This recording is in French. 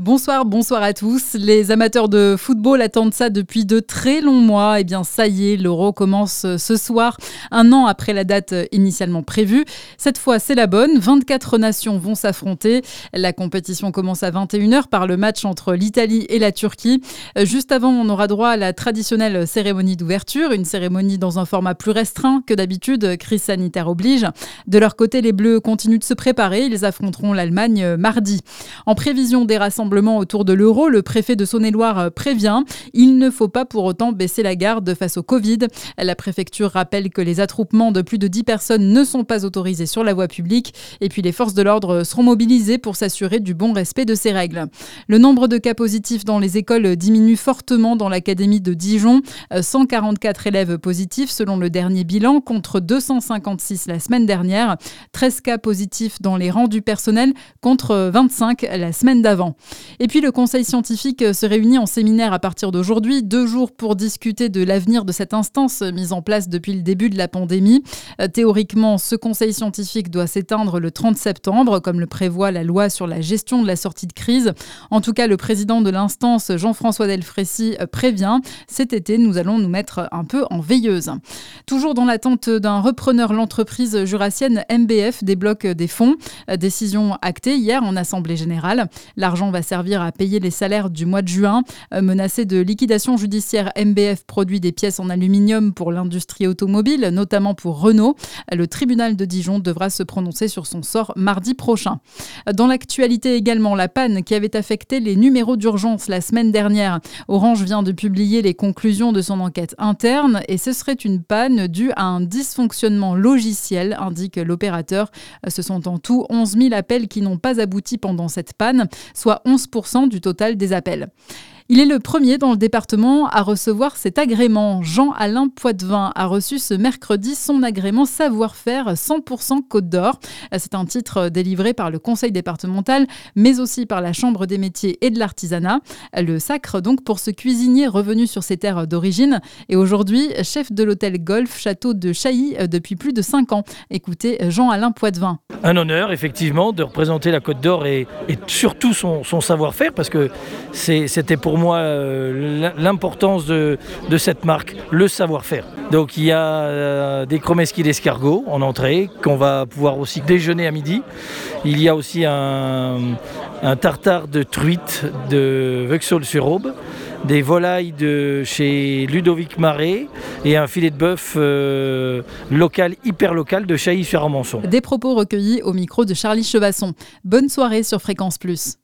Bonsoir à tous. Les amateurs de football attendent ça depuis de très longs mois. Eh bien, ça y est, l'Euro commence ce soir, un an après la date initialement prévue. Cette fois, c'est la bonne. 24 nations vont s'affronter. La compétition commence à 21h par le match entre l'Italie et la Turquie. Juste avant, on aura droit à la traditionnelle cérémonie d'ouverture, une cérémonie dans un format plus restreint que d'habitude, crise sanitaire oblige. De leur côté, les Bleus continuent de se préparer. Ils affronteront l'Allemagne mardi. En prévision des rassemblements autour de l'Euro, le préfet de Saône-et-Loire prévient, il ne faut pas pour autant baisser la garde face au Covid. La préfecture rappelle que les attroupements de plus de 10 personnes ne sont pas autorisés sur la voie publique et puis les forces de l'ordre seront mobilisées pour s'assurer du bon respect de ces règles. Le nombre de cas positifs dans les écoles diminue fortement dans l'académie de Dijon. 144 élèves positifs selon le dernier bilan contre 256 la semaine dernière. 13 cas positifs dans les rangs du personnel contre 25 la semaine d'avant. Et puis le conseil scientifique se réunit en séminaire à partir d'aujourd'hui, 2 jours pour discuter de l'avenir de cette instance mise en place depuis le début de la pandémie. Théoriquement, ce conseil scientifique doit s'éteindre le 30 septembre, comme le prévoit la loi sur la gestion de la sortie de crise. En tout cas, le président de l'instance, Jean-François Delfrécy, prévient, cet été, nous allons nous mettre un peu en veilleuse. Toujours dans l'attente d'un repreneur, l'entreprise jurassienne MBF débloque des fonds. Décision actée hier en Assemblée générale. L'argent va servir à payer les salaires du mois de juin. Menacé de liquidation judiciaire, MBF produit des pièces en aluminium pour l'industrie automobile, notamment pour Renault. Le tribunal de Dijon devra se prononcer sur son sort mardi prochain. Dans l'actualité également, la panne qui avait affecté les numéros d'urgence la semaine dernière. Orange vient de publier les conclusions de son enquête interne et ce serait une panne due à un dysfonctionnement logiciel, indique l'opérateur. Ce sont en tout 11 000 appels qui n'ont pas abouti pendant cette panne, soit 11% du total des appels. Il est le premier dans le département à recevoir cet agrément. Jean-Alain Poitvin a reçu ce mercredi son agrément savoir-faire 100% Côte d'Or. C'est un titre délivré par le conseil départemental, mais aussi par la Chambre des métiers et de l'artisanat. Le sacre donc pour ce cuisinier revenu sur ses terres d'origine et aujourd'hui chef de l'hôtel Golf Château de Chailly depuis plus de 5 ans. Écoutez Jean-Alain Poitvin. Un honneur effectivement de représenter la Côte d'Or et surtout son savoir-faire parce que c'était pour moi l'importance de cette marque, le savoir-faire. Donc il y a des chromeski d'escargot en entrée qu'on va pouvoir aussi déjeuner à midi. Il y a aussi un tartare de truite de Vexol-sur-Aube, des volailles de chez Ludovic Marais et un filet de bœuf local, hyper local de Chailly-sur-Armançon. Des propos recueillis au micro de Charlie Chevasson. Bonne soirée sur Fréquence Plus.